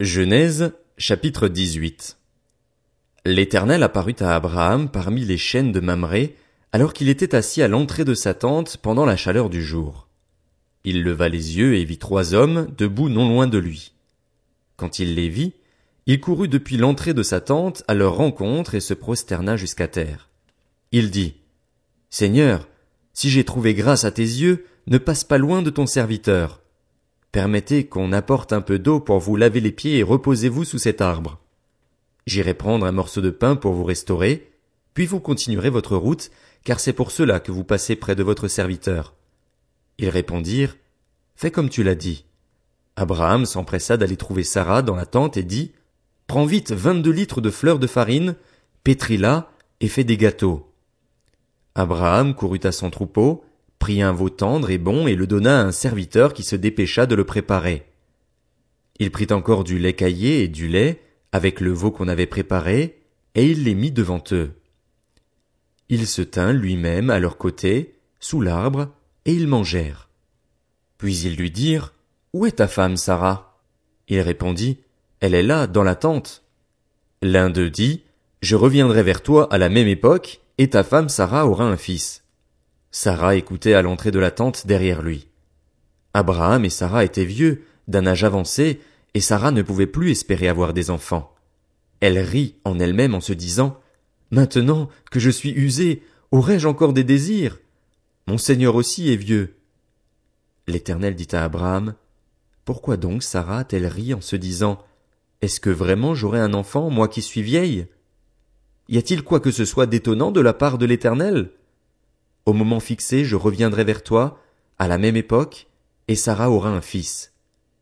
Genèse, chapitre 18. L'Éternel apparut à Abraham parmi les chênes de Mamré, alors qu'il était assis à l'entrée de sa tente pendant la chaleur du jour. Il leva les yeux et vit 3 hommes debout non loin de lui. Quand il les vit, il courut depuis l'entrée de sa tente à leur rencontre et se prosterna jusqu'à terre. Il dit: Seigneur, si j'ai trouvé grâce à tes yeux, ne passe pas loin de ton serviteur. Permettez qu'on apporte un peu d'eau pour vous laver les pieds et reposez-vous sous cet arbre. J'irai prendre un morceau de pain pour vous restaurer, puis vous continuerez votre route, car c'est pour cela que vous passez près de votre serviteur. Ils répondirent: Fais comme tu l'as dit. Abraham s'empressa d'aller trouver Sarah dans la tente et dit: Prends vite 22 litres de fleur de farine, pétris-la et fais des gâteaux. Abraham courut à son troupeau, prit un veau tendre et bon et le donna à un serviteur qui se dépêcha de le préparer. Il prit encore du lait caillé et du lait, avec le veau qu'on avait préparé, et il les mit devant eux. Il se tint lui-même à leur côté, sous l'arbre, et ils mangèrent. Puis ils lui dirent: Où est ta femme, Sarah? Il répondit: Elle est là, dans la tente. L'un d'eux dit: Je reviendrai vers toi à la même époque, et ta femme Sarah aura un fils. Sarah écoutait à l'entrée de la tente derrière lui. Abraham et Sarah étaient vieux, d'un âge avancé, et Sarah ne pouvait plus espérer avoir des enfants. Elle rit en elle-même en se disant: Maintenant que je suis usée, aurai-je encore des désirs? Mon Seigneur aussi est vieux. L'Éternel dit à Abraham: Pourquoi donc Sarah a-t-elle ri en se disant: Est-ce que vraiment j'aurai un enfant, moi qui suis vieille? Y a-t-il quoi que ce soit d'étonnant de la part de l'Éternel? Au moment fixé, je reviendrai vers toi, à la même époque, et Sarah aura un fils.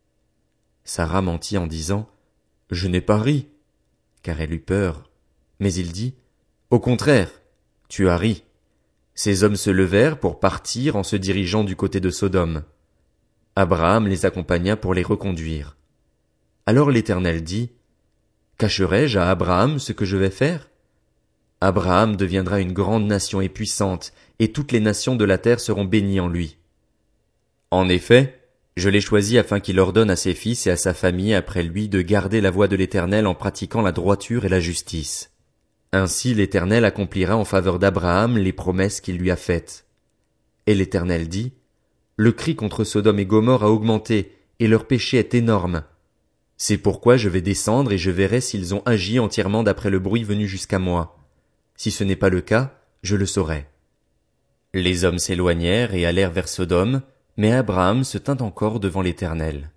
Sarah mentit en disant: Je n'ai pas ri, car elle eut peur. Mais il dit: Au contraire, tu as ri. Ces hommes se levèrent pour partir en se dirigeant du côté de Sodome. Abraham les accompagna pour les reconduire. Alors l'Éternel dit: Cacherai-je à Abraham ce que je vais faire? Abraham deviendra une grande nation et puissante, et toutes les nations de la terre seront bénies en lui. En effet, je l'ai choisi afin qu'il ordonne à ses fils et à sa famille après lui de garder la voie de l'Éternel en pratiquant la droiture et la justice. Ainsi l'Éternel accomplira en faveur d'Abraham les promesses qu'il lui a faites. Et l'Éternel dit: Le cri contre Sodome et Gomorrhe a augmenté, et leur péché est énorme. C'est pourquoi je vais descendre et je verrai s'ils ont agi entièrement d'après le bruit venu jusqu'à moi. Si ce n'est pas le cas, je le saurai. Les hommes s'éloignèrent et allèrent vers Sodome, mais Abraham se tint encore devant l'Éternel.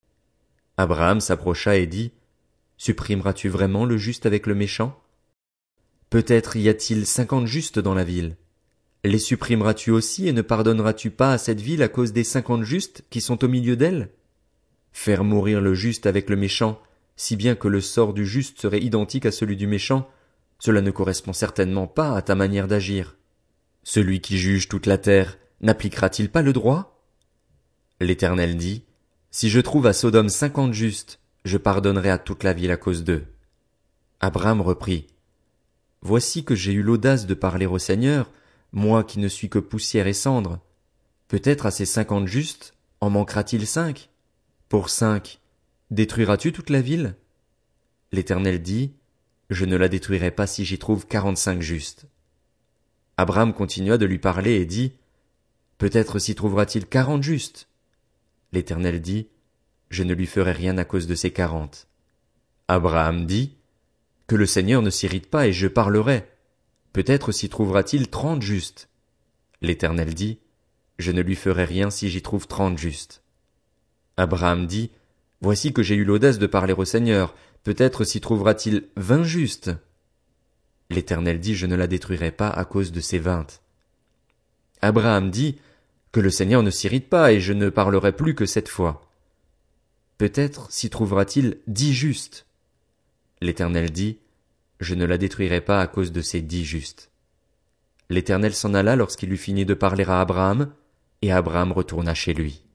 Abraham s'approcha et dit: Supprimeras-tu vraiment le juste avec le méchant? Peut-être y a-t-il 50 justes dans la ville. Les supprimeras-tu aussi et ne pardonneras-tu pas à cette ville à cause des 50 justes qui sont au milieu d'elle? Faire mourir le juste avec le méchant, si bien que le sort du juste serait identique à celui du méchant, cela ne correspond certainement pas à ta manière d'agir. Celui qui juge toute la terre n'appliquera-t-il pas le droit? L'Éternel dit: Si je trouve à Sodome 50 justes, je pardonnerai à toute la ville à cause d'eux. Abraham reprit: Voici que j'ai eu l'audace de parler au Seigneur, moi qui ne suis que poussière et cendre. Peut-être à ces 50 justes, en manquera-t-il 5? Pour 5, détruiras-tu toute la ville? L'Éternel dit: Je ne la détruirai pas si j'y trouve 45 justes. Abraham continua de lui parler et dit: Peut-être s'y trouvera-t-il 40 justes. L'Éternel dit: Je ne lui ferai rien à cause de ces 40. Abraham dit: Que le Seigneur ne s'irrite pas et je parlerai. Peut-être s'y trouvera-t-il 30 justes. L'Éternel dit: Je ne lui ferai rien si j'y trouve 30 justes. Abraham dit: Voici que j'ai eu l'audace de parler au Seigneur. Peut-être s'y trouvera-t-il 20 justes. L'Éternel dit: Je ne la détruirai pas à cause de ces 20. Abraham dit: Que le Seigneur ne s'irrite pas et je ne parlerai plus que 7 fois. Peut-être s'y trouvera-t-il 10 justes. L'Éternel dit: Je ne la détruirai pas à cause de ces 10 justes. L'Éternel s'en alla lorsqu'il eut fini de parler à Abraham, et Abraham retourna chez lui.